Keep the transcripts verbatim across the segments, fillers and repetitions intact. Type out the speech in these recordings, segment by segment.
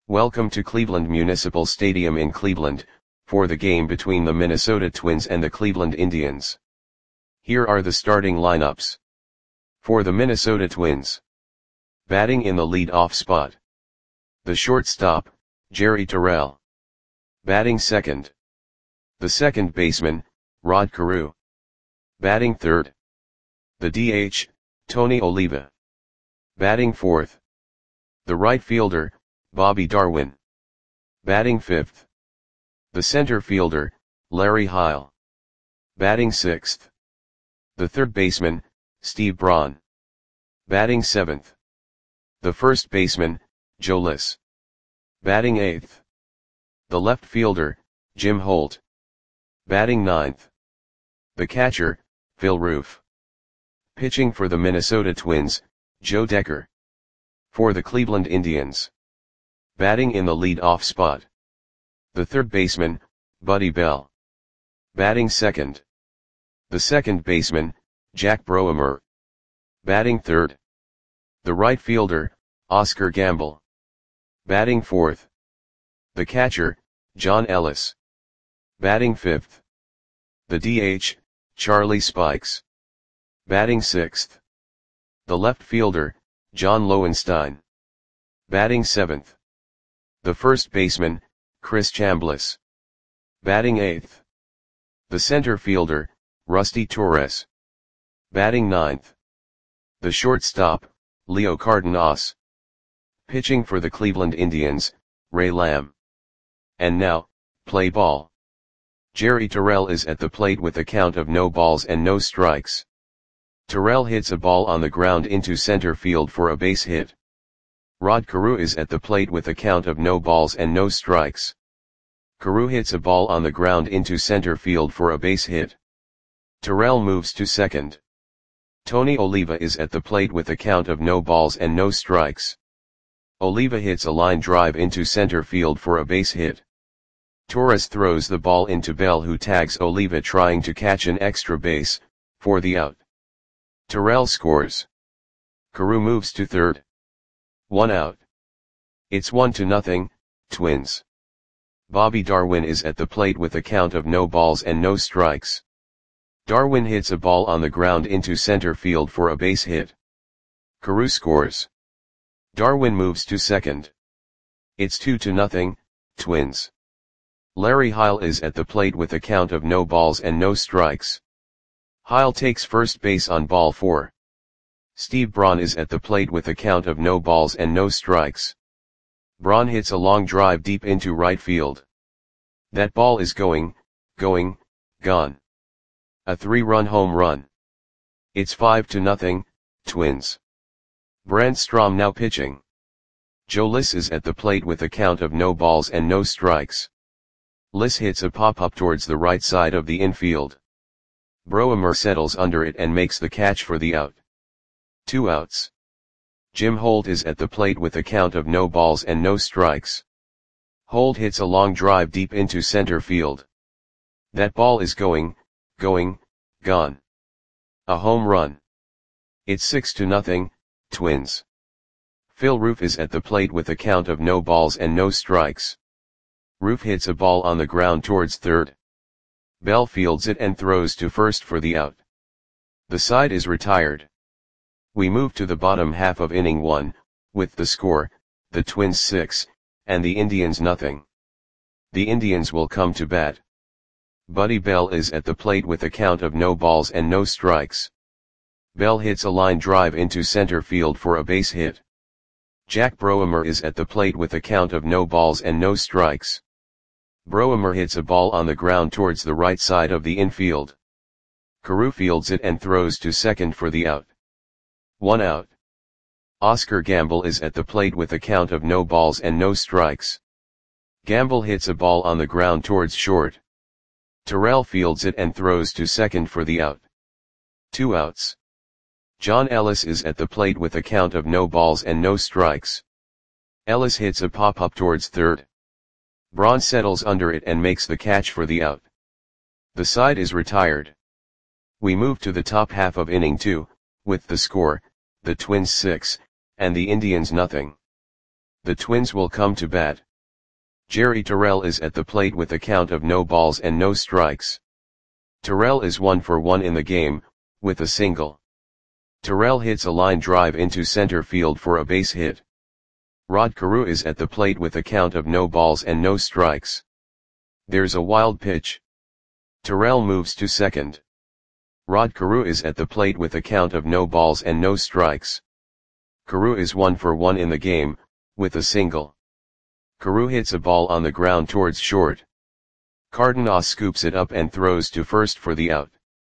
Welcome to Cleveland Municipal Stadium in Cleveland, for the game between the Minnesota Twins and the Cleveland Indians. Here are the starting lineups. For the Minnesota Twins. Batting in the lead-off spot. The shortstop, Jerry Terrell. Batting second. The second baseman, Rod Carew. Batting third. The D H, Tony Oliva. Batting fourth. The right fielder, Bobby Darwin. Batting fifth. The center fielder, Larry Heil. Batting sixth. The third baseman, Steve Braun. Batting seventh. The first baseman, Joe Liss. Batting eighth. The left fielder, Jim Holt. Batting ninth. The catcher, Phil Roof. Pitching for the Minnesota Twins, Joe Decker. For the Cleveland Indians. Batting in the lead-off spot. The third baseman, Buddy Bell. Batting second. The second baseman, Jack Broemer. Batting third. The right fielder, Oscar Gamble. Batting fourth. The catcher, John Ellis. Batting fifth. The D H, Charlie Spikes. Batting sixth. The left fielder, John Lowenstein. Batting seventh. The first baseman, Chris Chambliss. Batting eighth. The center fielder, Rusty Torres. Batting ninth. The shortstop, Leo Cardenas. Pitching for the Cleveland Indians, Ray Lamb. And now, play ball. Jerry Terrell is at the plate with a count of no balls and no strikes. Terrell hits a ball on the ground into center field for a base hit. Rod Carew is at the plate with a count of no balls and no strikes. Carew hits a ball on the ground into center field for a base hit. Terrell moves to second. Tony Oliva is at the plate with a count of no balls and no strikes. Oliva hits a line drive into center field for a base hit. Torres throws the ball into Bell, who tags Oliva trying to catch an extra base, for the out. Terrell scores. Carew moves to third. One out. It's one to nothing, Twins. Bobby Darwin is at the plate with a count of no balls and no strikes. Darwin hits a ball on the ground into center field for a base hit. Carew scores. Darwin moves to second. It's two to nothing, Twins. Larry Heil is at the plate with a count of no balls and no strikes. Heil takes first base on ball four. Steve Braun is at the plate with a count of no balls and no strikes. Braun hits a long drive deep into right field. That ball is going, going, gone. A three-run home run. It's five to nothing, Twins. Brent Strom now pitching. Joe Liss is at the plate with a count of no balls and no strikes. Liss hits a pop-up towards the right side of the infield. Broemer settles under it and makes the catch for the out. Two outs. Jim Holt is at the plate with a count of no balls and no strikes. Holt hits a long drive deep into center field. That ball is going, going, gone. A home run. It's six to nothing, Twins. Phil Roof is at the plate with a count of no balls and no strikes. Roof hits a ball on the ground towards third. Bell fields it and throws to first for the out. The side is retired. We move to the bottom half of inning one, with the score, the Twins six, and the Indians nothing. The Indians will come to bat. Buddy Bell is at the plate with a count of no balls and no strikes. Bell hits a line drive into center field for a base hit. Jack Broemer is at the plate with a count of no balls and no strikes. Broemer hits a ball on the ground towards the right side of the infield. Carew fields it and throws to second for the out. One out. Oscar Gamble is at the plate with a count of no balls and no strikes. Gamble hits a ball on the ground towards short. Terrell fields it and throws to second for the out. Two outs. John Ellis is at the plate with a count of no balls and no strikes. Ellis hits a pop-up towards third. Braun settles under it and makes the catch for the out. The side is retired. We move to the top half of inning two, with the score, the Twins six, and the Indians nothing. The Twins will come to bat. Jerry Terrell is at the plate with a count of no balls and no strikes. Terrell is one for one in the game, with a single. Terrell hits a line drive into center field for a base hit. Rod Carew is at the plate with a count of no balls and no strikes. There's a wild pitch. Terrell moves to second. Rod Carew is at the plate with a count of no balls and no strikes. Carew is one for one in the game, with a single. Carew hits a ball on the ground towards short. Cardenas scoops it up and throws to first for the out.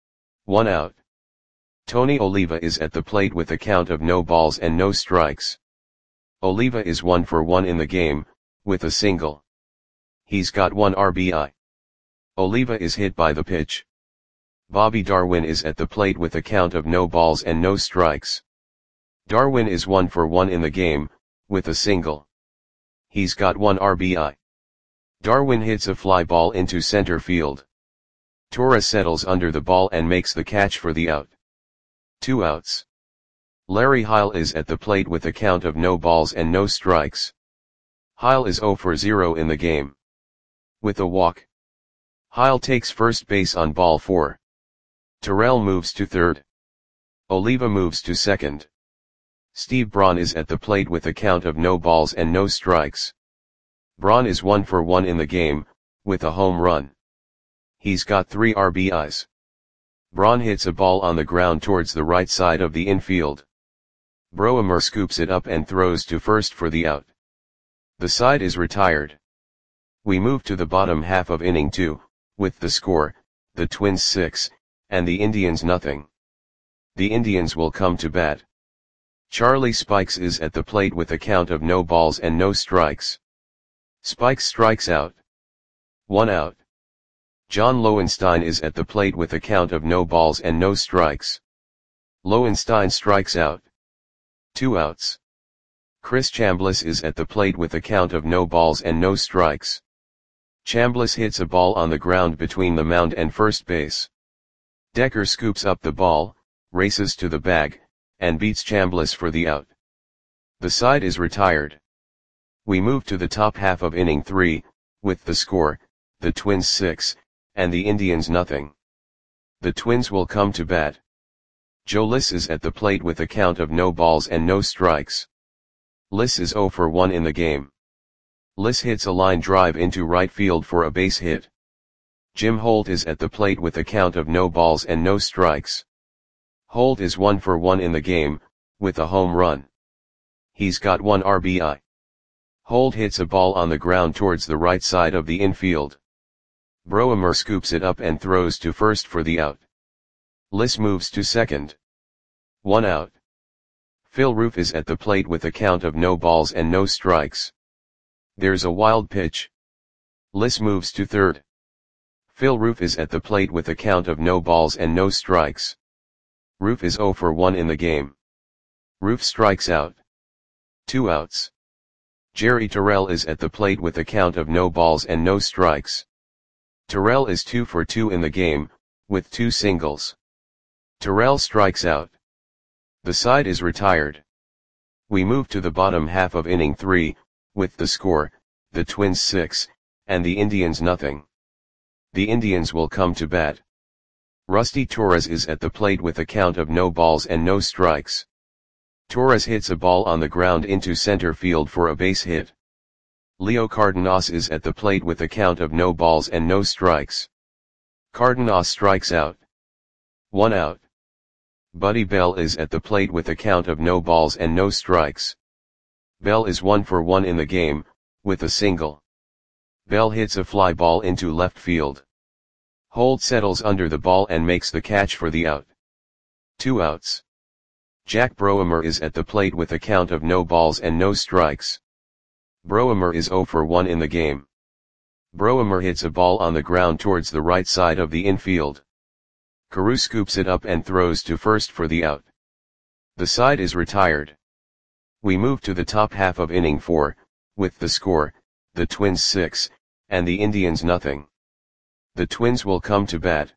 One out. Tony Oliva is at the plate with a count of no balls and no strikes. Oliva is one for one in the game, with a single. He's got one R B I. Oliva is hit by the pitch. Bobby Darwin is at the plate with a count of no balls and no strikes. Darwin is one for one in the game, with a single. He's got one R B I. Darwin hits a fly ball into center field. Torres settles under the ball and makes the catch for the out. Two outs. Larry Heil is at the plate with a count of no balls and no strikes. Heil is zero for zero in the game. With a walk. Heil takes first base on ball four. Terrell moves to third. Oliva moves to second. Steve Braun is at the plate with a count of no balls and no strikes. Braun is one for one in the game, with a home run. He's got three R B Is. Braun hits a ball on the ground towards the right side of the infield. Broemer scoops it up and throws to first for the out. The side is retired. We move to the bottom half of inning two, with the score, the Twins six, and the Indians nothing. The Indians will come to bat. Charlie Spikes is at the plate with a count of no balls and no strikes. Spikes strikes out. One out. John Lowenstein is at the plate with a count of no balls and no strikes. Lowenstein strikes out. Two outs. Chris Chambliss is at the plate with a count of no balls and no strikes. Chambliss hits a ball on the ground between the mound and first base. Decker scoops up the ball, races to the bag, and beats Chambliss for the out. The side is retired. We move to the top half of inning three, with the score, the Twins six, and the Indians nothing. The Twins will come to bat. Joe Liss is at the plate with a count of no balls and no strikes. Liss is zero for one in the game. Liss hits a line drive into right field for a base hit. Jim Holt is at the plate with a count of no balls and no strikes. Holt is one for one in the game, with a home run. He's got one R B I. Holt hits a ball on the ground towards the right side of the infield. Broemer scoops it up and throws to first for the out. Liss moves to second. One out. Phil Roof is at the plate with a count of no balls and no strikes. There's a wild pitch. Liss moves to third. Phil Roof is at the plate with a count of no balls and no strikes. Roof is zero for one in the game. Roof strikes out. Two outs. Jerry Terrell is at the plate with a count of no balls and no strikes. Terrell is two for two in the game, with two singles. Terrell strikes out. The side is retired. We move to the bottom half of inning three, with the score, the Twins six, and the Indians nothing. The Indians will come to bat. Rusty Torres is at the plate with a count of no balls and no strikes. Torres hits a ball on the ground into center field for a base hit. Leo Cardenas is at the plate with a count of no balls and no strikes. Cardenas strikes out. One out. Buddy Bell is at the plate with a count of no balls and no strikes. Bell is one for one in the game, with a single. Bell hits a fly ball into left field. Holt settles under the ball and makes the catch for the out. Two outs. Jack Broemer is at the plate with a count of no balls and no strikes. Broemer is zero for one in the game. Broemer hits a ball on the ground towards the right side of the infield. Carew scoops it up and throws to first for the out. The side is retired. We move to the top half of inning four, with the score, the Twins six, and the Indians nothing. The Twins will come to bat.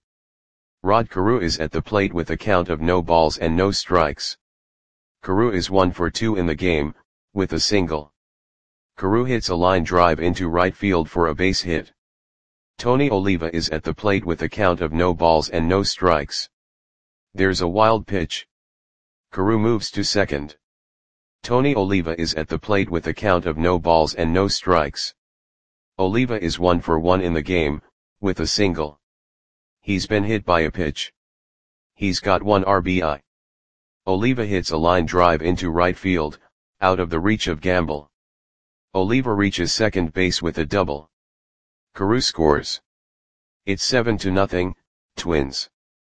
Rod Carew is at the plate with a count of no balls and no strikes. Carew is one for two in the game, with a single. Carew hits a line drive into right field for a base hit. Tony Oliva is at the plate with a count of no balls and no strikes. There's a wild pitch. Carew moves to second. Tony Oliva is at the plate with a count of no balls and no strikes. Oliva is one for one in the game, with a single. He's been hit by a pitch. He's got one R B I. Oliva hits a line drive into right field, out of the reach of Gamble. Oliva reaches second base with a double. Carew scores. It's seven to nothing, Twins.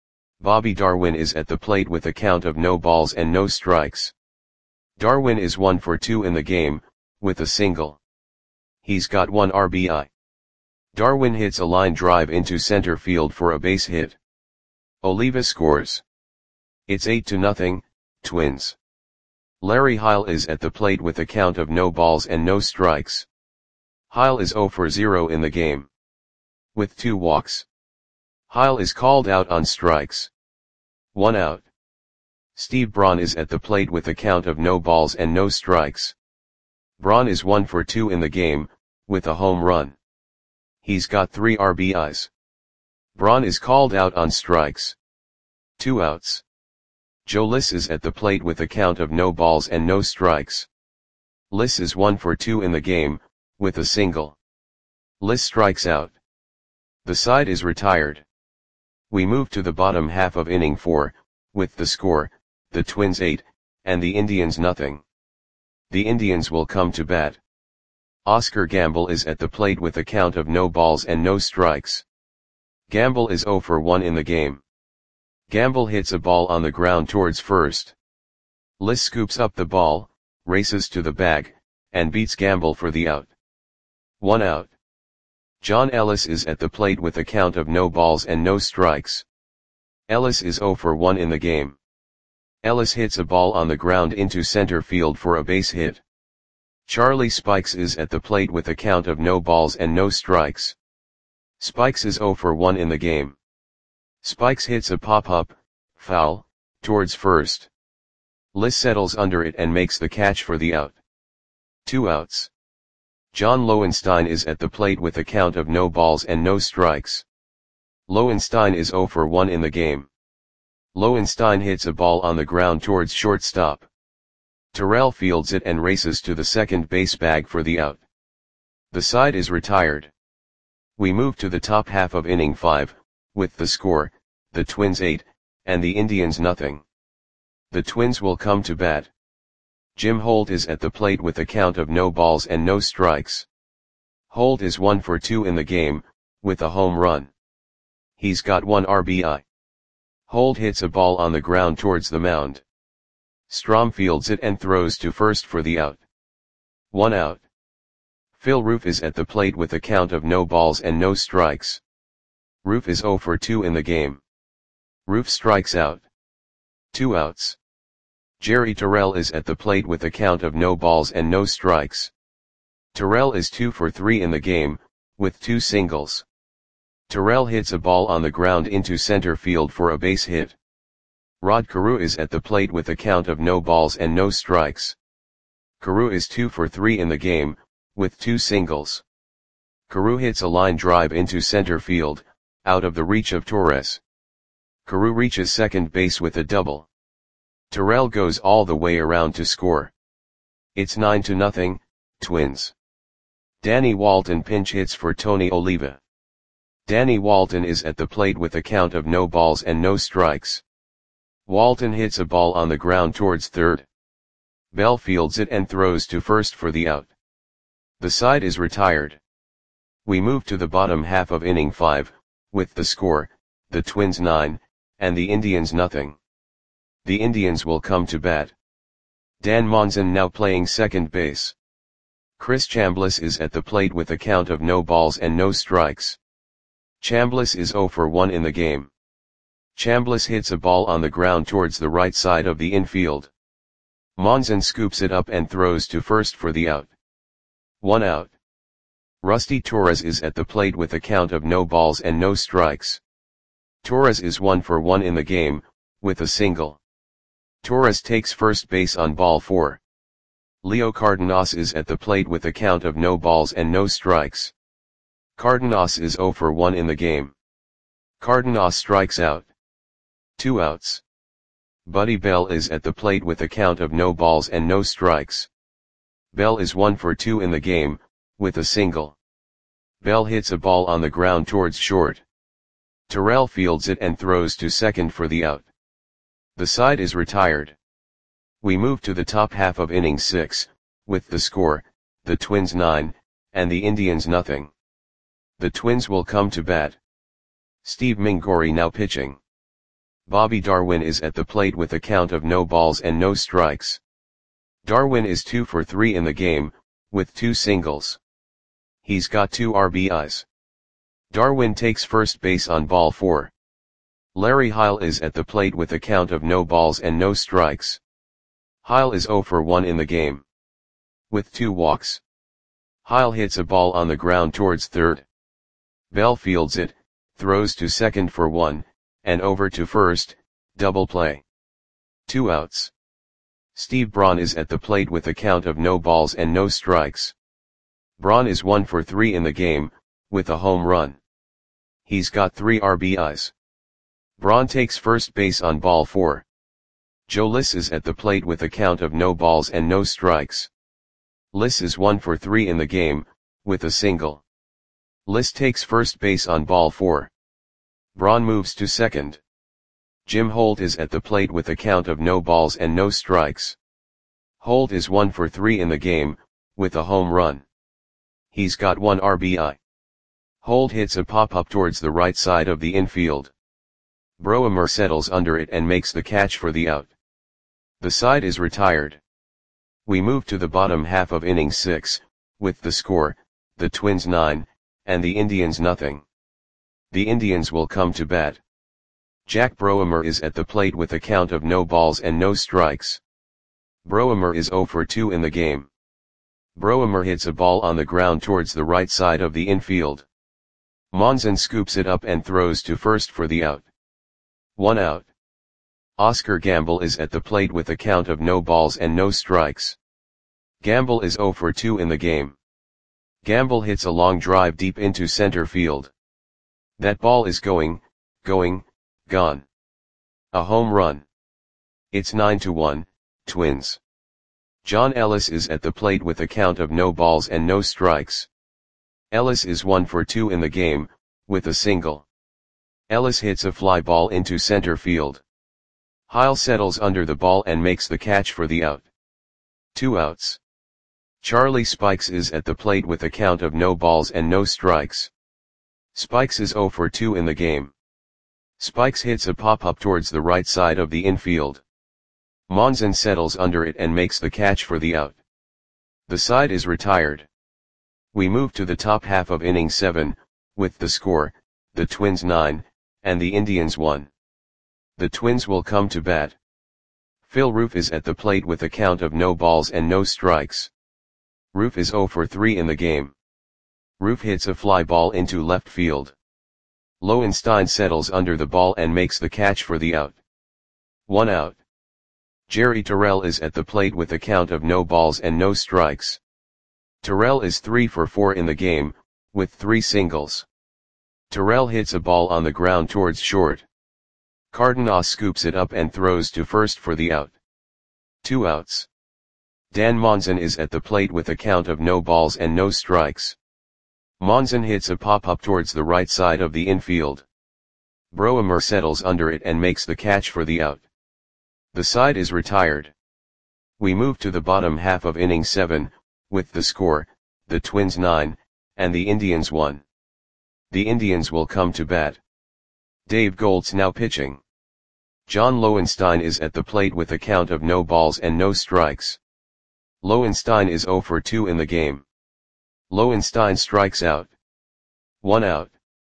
Bobby Darwin is at the plate with a count of no balls and no strikes. Darwin is one for two in the game, with a single. He's got one R B I. Darwin hits a line drive into center field for a base hit. Oliva scores. It's eight to nothing, Twins. Larry Heil is at the plate with a count of no balls and no strikes. Heil is zero for zero in the game, with two walks. Heil is called out on strikes. One out. Steve Braun is at the plate with a count of no balls and no strikes. Braun is one for two in the game, with a home run. He's got three R B Is. Braun is called out on strikes. Two outs. Joe Liss is at the plate with a count of no balls and no strikes. Liss is one for two in the game, with a single. Liss strikes out. The side is retired. We move to the bottom half of inning four, with the score, the Twins eight, and the Indians nothing. The Indians will come to bat. Oscar Gamble is at the plate with a count of no balls and no strikes. Gamble is zero for one in the game. Gamble hits a ball on the ground towards first. Liss scoops up the ball, races to the bag, and beats Gamble for the out. One out. John Ellis is at the plate with a count of no balls and no strikes. Ellis is zero for one in the game. Ellis hits a ball on the ground into center field for a base hit. Charlie Spikes is at the plate with a count of no balls and no strikes. Spikes is zero for one in the game. Spikes hits a pop-up, foul, towards first. Liss settles under it and makes the catch for the out. Two outs. John Lowenstein is at the plate with a count of no balls and no strikes. Lowenstein is zero for one in the game. Lowenstein hits a ball on the ground towards shortstop. Terrell fields it and races to the second base bag for the out. The side is retired. We move to the top half of inning five, with the score, the Twins eight, and the Indians nothing. The Twins will come to bat. Jim Holt is at the plate with a count of no balls and no strikes. Holt is one for two in the game, with a home run. He's got one R B I. Holt hits a ball on the ground towards the mound. Strom fields it and throws to first for the out. One out. Phil Roof is at the plate with a count of no balls and no strikes. Roof is zero for two in the game. Roof strikes out. Two outs. Jerry Terrell is at the plate with a count of no balls and no strikes. Terrell is two for three in the game, with two singles. Terrell hits a ball on the ground into center field for a base hit. Rod Carew is at the plate with a count of no balls and no strikes. Carew is two for three in the game, with two singles. Carew hits a line drive into center field, out of the reach of Torres. Carew reaches second base with a double. Terrell goes all the way around to score. It's nine to nothing, Twins. Danny Walton pinch hits for Tony Oliva. Danny Walton is at the plate with a count of no balls and no strikes. Walton hits a ball on the ground towards third. Bell fields it and throws to first for the out. The side is retired. We move to the bottom half of inning five, with the score, the Twins nine, and the Indians nothing. The Indians will come to bat. Dan Monson now playing second base. Chris Chambliss is at the plate with a count of no balls and no strikes. Chambliss is zero for one in the game. Chambliss hits a ball on the ground towards the right side of the infield. Monson scoops it up and throws to first for the out. One out. Rusty Torres is at the plate with a count of no balls and no strikes. Torres is one for one in the game, with a single. Torres takes first base on ball four. Leo Cardenas is at the plate with a count of no balls and no strikes. Cardenas is zero for one in the game. Cardenas strikes out. Two outs. Buddy Bell is at the plate with a count of no balls and no strikes. Bell is one for two in the game, with a single. Bell hits a ball on the ground towards short. Terrell fields it and throws to second for the out. The side is retired. We move to the top half of inning six, with the score, the Twins nine, and the Indians nothing. The Twins will come to bat. Steve Mingori now pitching. Bobby Darwin is at the plate with a count of no balls and no strikes. Darwin is two for three in the game, with two singles. He's got two R B Is. Darwin takes first base on ball four. Larry Heil is at the plate with a count of no balls and no strikes. Heil is zero for one in the game. With two walks. Heil hits a ball on the ground towards third. Bell fields it, throws to second for one, and over to first, double play. Two outs. Steve Braun is at the plate with a count of no balls and no strikes. Braun is one for three in the game, with a home run. He's got three R B Is. Braun takes first base on ball four. Joe Liss is at the plate with a count of no balls and no strikes. Liss is one for three in the game, with a single. Liss takes first base on ball four. Braun moves to second. Jim Holt is at the plate with a count of no balls and no strikes. Holt is one for three in the game, with a home run. He's got one R B I. Holt hits a pop-up towards the right side of the infield. Broemer settles under it and makes the catch for the out. The side is retired. We move to the bottom half of inning six, with the score, the Twins nine, and the Indians nothing. The Indians will come to bat. Jack Broemer is at the plate with a count of no balls and no strikes. Broemer is zero for two in the game. Broemer hits a ball on the ground towards the right side of the infield. Monzon scoops it up and throws to first for the out. One out. Oscar Gamble is at the plate with a count of no balls and no strikes. Gamble is zero for two in the game. Gamble hits a long drive deep into center field. That ball is going, going, gone. A home run. It's nine to one, Twins. John Ellis is at the plate with a count of no balls and no strikes. Ellis is one for two in the game, with a single. Ellis hits a fly ball into center field. Heil settles under the ball and makes the catch for the out. Two outs. Charlie Spikes is at the plate with a count of no balls and no strikes. Spikes is zero for two in the game. Spikes hits a pop-up towards the right side of the infield. Monzon settles under it and makes the catch for the out. The side is retired. We move to the top half of inning seven, with the score, the Twins nine, and the Indians one. The Twins will come to bat. Phil Roof is at the plate with a count of no balls and no strikes. Roof is zero for three in the game. Roof hits a fly ball into left field. Lowenstein settles under the ball and makes the catch for the out. One out. Jerry Terrell is at the plate with a count of no balls and no strikes. Terrell is three for four in the game, with three singles. Terrell hits a ball on the ground towards short. Cardenas scoops it up and throws to first for the out. Two outs. Dan Monzon is at the plate with a count of no balls and no strikes. Monzon hits a pop-up towards the right side of the infield. Broemer settles under it and makes the catch for the out. The side is retired. We move to the bottom half of inning seven, with the score, the Twins nine, and the Indians one. The Indians will come to bat. Dave Goltz now pitching. John Lowenstein is at the plate with a count of no balls and no strikes. Lowenstein is zero for two in the game. Lowenstein strikes out. One out.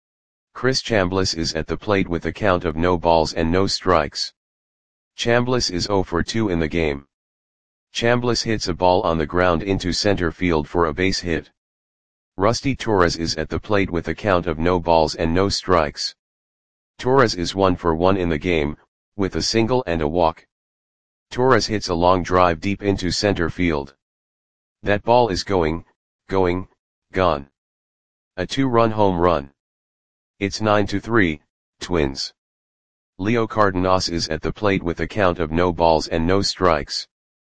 Chris Chambliss is at the plate with a count of no balls and no strikes. Chambliss is zero for two in the game. Chambliss hits a ball on the ground into center field for a base hit. Rusty Torres is at the plate with a count of no balls and no strikes. Torres is one for one in the game, with a single and a walk. Torres hits a long drive deep into center field. That ball is going, going, gone. A two-run home run. It's nine to three, Twins. Leo Cardenas is at the plate with a count of no balls and no strikes.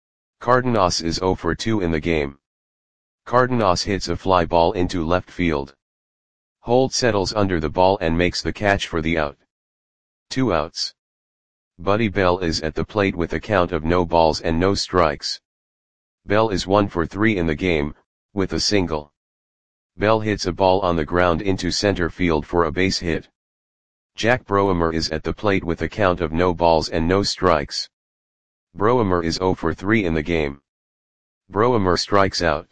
Cardenas is zero for two in the game. Cardenas hits a fly ball into left field. Holt settles under the ball and makes the catch for the out. Two outs. Buddy Bell is at the plate with a count of no balls and no strikes. Bell is one for three in the game, with a single. Bell hits a ball on the ground into center field for a base hit. Jack Broemer is at the plate with a count of no balls and no strikes. Broemer is zero for three in the game. Broemer strikes out.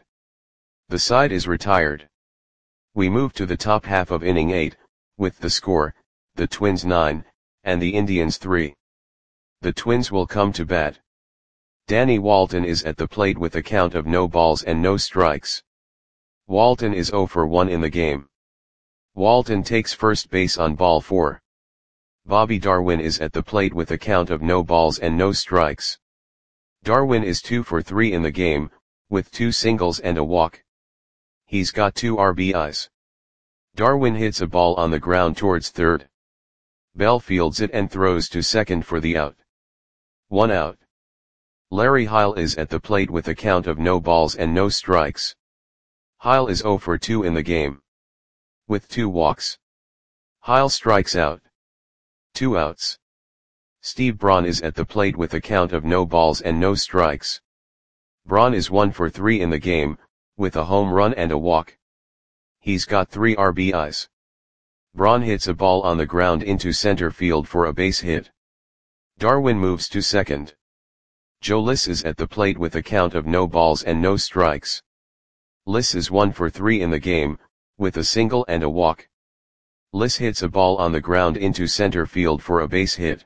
The side is retired. We move to the top half of inning eight, with the score, the Twins nine, and the Indians three. The Twins will come to bat. Danny Walton is at the plate with a count of no balls and no strikes. Walton is zero for one in the game. Walton takes first base on ball four. Bobby Darwin is at the plate with a count of no balls and no strikes. Darwin is two for three in the game, with two singles and a walk. He's got two R B Is. Darwin hits a ball on the ground towards third. Bell fields it and throws to second for the out. One out. Larry Heil is at the plate with a count of no balls and no strikes. Heil is zero for two in the game. With two walks. Heil strikes out. Two outs. Steve Braun is at the plate with a count of no balls and no strikes. Braun is one for three in the game, with a home run and a walk. He's got three R B Is. Braun hits a ball on the ground into center field for a base hit. Darwin moves to second. Joe Liss is at the plate with a count of no balls and no strikes. Liss is one for three in the game, with a single and a walk. Liss hits a ball on the ground into center field for a base hit.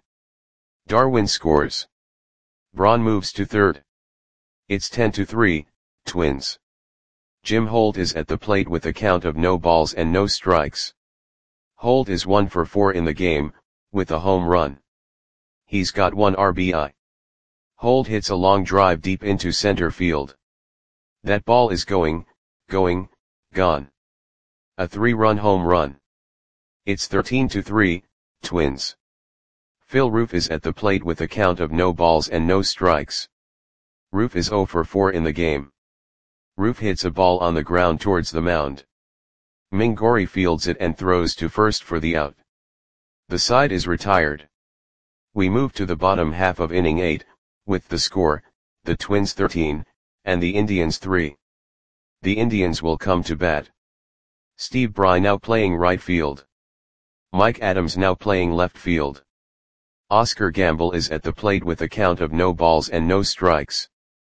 Darwin scores. Braun moves to third. It's ten to three, Twins. Jim Holt is at the plate with a count of no balls and no strikes. Holt is one for four in the game, with a home run. He's got one R B I. Holt hits a long drive deep into center field. That ball is going, going, gone. A three-run home run. It's thirteen to three, Twins. Phil Roof is at the plate with a count of no balls and no strikes. Roof is zero for four in the game. Roof hits a ball on the ground towards the mound. Mingori fields it and throws to first for the out. The side is retired. We move to the bottom half of inning eight, with the score, the Twins thirteen, and the Indians three. The Indians will come to bat. Steve Bry now playing right field. Mike Adams now playing left field. Oscar Gamble is at the plate with a count of no balls and no strikes.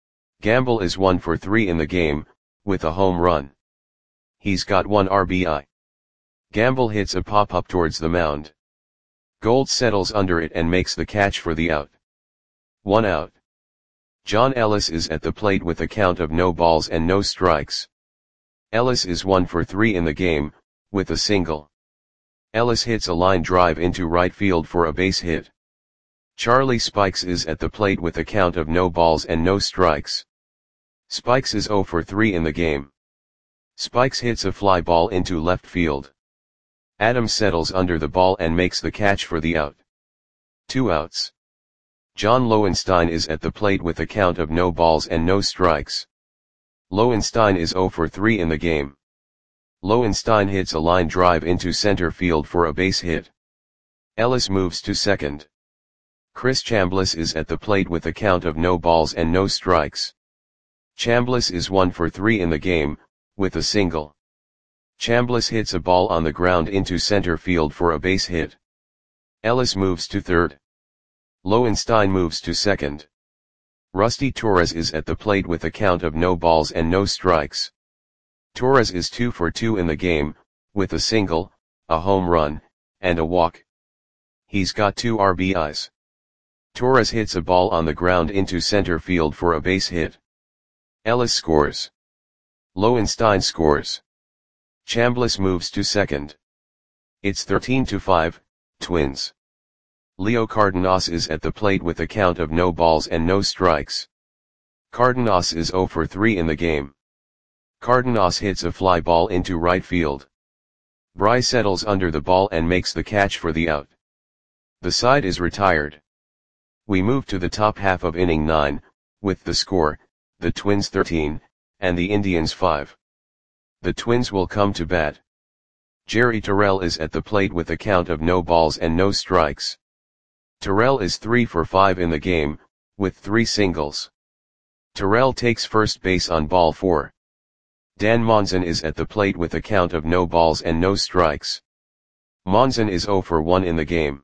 Gamble is one for three in the game, with a home run. He's got one R B I. Gamble hits a pop-up towards the mound. Gold settles under it and makes the catch for the out. One out. John Ellis is at the plate with a count of no balls and no strikes. Ellis is one for three in the game, with a single. Ellis hits a line drive into right field for a base hit. Charlie Spikes is at the plate with a count of no balls and no strikes. Spikes is zero for three in the game. Spikes hits a fly ball into left field. Adams settles under the ball and makes the catch for the out. Two outs. John Lowenstein is at the plate with a count of no balls and no strikes. Lowenstein is zero for three in the game. Lowenstein hits a line drive into center field for a base hit. Ellis moves to second. Chris Chambliss is at the plate with a count of no balls and no strikes. Chambliss is one for three in the game, with a single. Chambliss hits a ball on the ground into center field for a base hit. Ellis moves to third. Lowenstein moves to second. Rusty Torres is at the plate with a count of no balls and no strikes. Torres is two for two in the game, with a single, a home run, and a walk. He's got two R B Is. Torres hits a ball on the ground into center field for a base hit. Ellis scores. Lowenstein scores. Chambliss moves to second. It's thirteen to five, Twins. Leo Cardenas is at the plate with a count of no balls and no strikes. Cardenas is zero for three in the game. Cardenas hits a fly ball into right field. Bry settles under the ball and makes the catch for the out. The side is retired. We move to the top half of inning nine, with the score, the Twins thirteen, and the Indians five. The Twins will come to bat. Jerry Terrell is at the plate with a count of no balls and no strikes. Terrell is three for five in the game, with three singles. Terrell takes first base on ball four. Dan Monzon is at the plate with a count of no balls and no strikes. Monzon is zero for one in the game.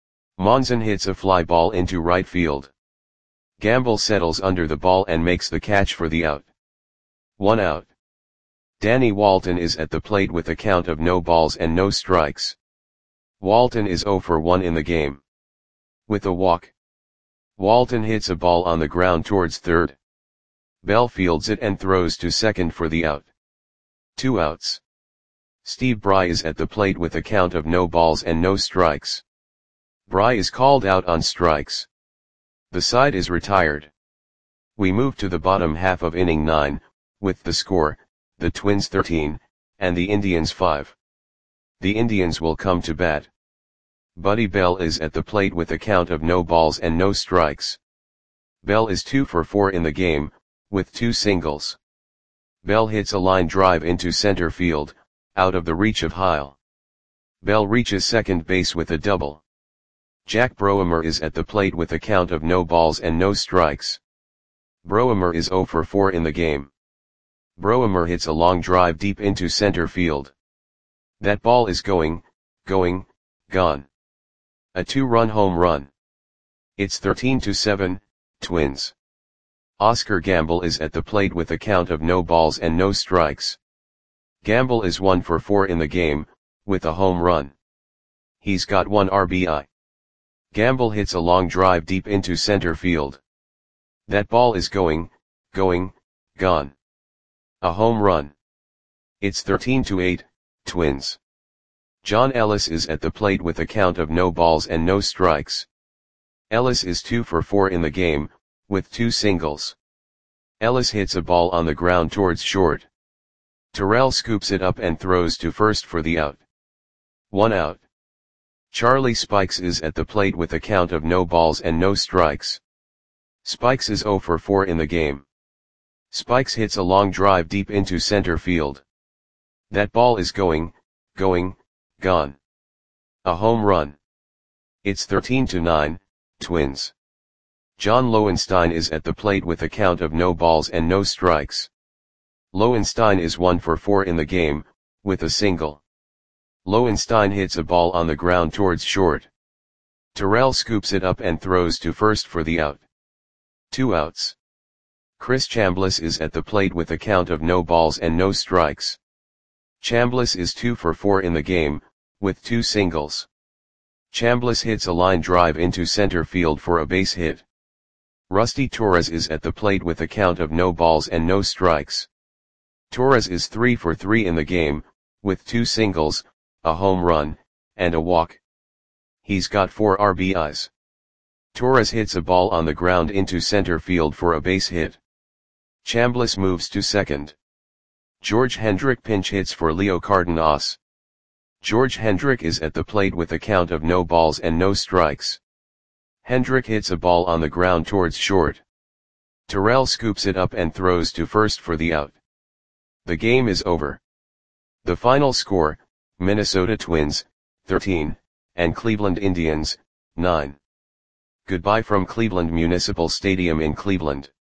Monzon hits a fly ball into right field. Gamble settles under the ball and makes the catch for the out. One out. Danny Walton is at the plate with a count of no balls and no strikes. Walton is zero for one in the game. With a walk. Walton hits a ball on the ground towards third. Bell fields it and throws to second for the out. Two outs. Steve Bry is at the plate with a count of no balls and no strikes. Bry is called out on strikes. The side is retired. We move to the bottom half of inning nine, with the score, the Twins thirteen, and the Indians five. The Indians will come to bat. Buddy Bell is at the plate with a count of no balls and no strikes. Bell is two for four in the game, with two singles. Bell hits a line drive into center field, out of the reach of Heil. Bell reaches second base with a double. Jack Broemer is at the plate with a count of no balls and no strikes. Broemer is zero for four in the game. Broemer hits a long drive deep into center field. That ball is going, going, gone. A two-run home run. It's thirteen to seven, Twins. Oscar Gamble is at the plate with a count of no balls and no strikes. Gamble is one for four in the game, with a home run. He's got one R B I. Gamble hits a long drive deep into center field. That ball is going, going, gone. A home run. It's thirteen to eight, Twins. John Ellis is at the plate with a count of no balls and no strikes. Ellis is two for four in the game, with two singles. Ellis hits a ball on the ground towards short. Terrell scoops it up and throws to first for the out. One out. Charlie Spikes is at the plate with a count of no balls and no strikes. Spikes is zero for four in the game. Spikes hits a long drive deep into center field. That ball is going, going, gone. A home run. It's thirteen to nine, Twins. John Lowenstein is at the plate with a count of no balls and no strikes. Lowenstein is one for four in the game, with a single. Lowenstein hits a ball on the ground towards short. Terrell scoops it up and throws to first for the out. Two outs. Chris Chambliss is at the plate with a count of no balls and no strikes. Chambliss is two for four in the game, with two singles. Chambliss hits a line drive into center field for a base hit. Rusty Torres is at the plate with a count of no balls and no strikes. Torres is three for three in the game, with two singles, a home run, and a walk. He's got four R B Is. Torres hits a ball on the ground into center field for a base hit. Chambliss moves to second. George Hendrick pinch hits for Leo Cardenas. George Hendrick is at the plate with a count of no balls and no strikes. Hendrick hits a ball on the ground towards short. Terrell scoops it up and throws to first for the out. The game is over. The final score, Minnesota Twins, thirteen, and Cleveland Indians, nine. Goodbye from Cleveland Municipal Stadium in Cleveland.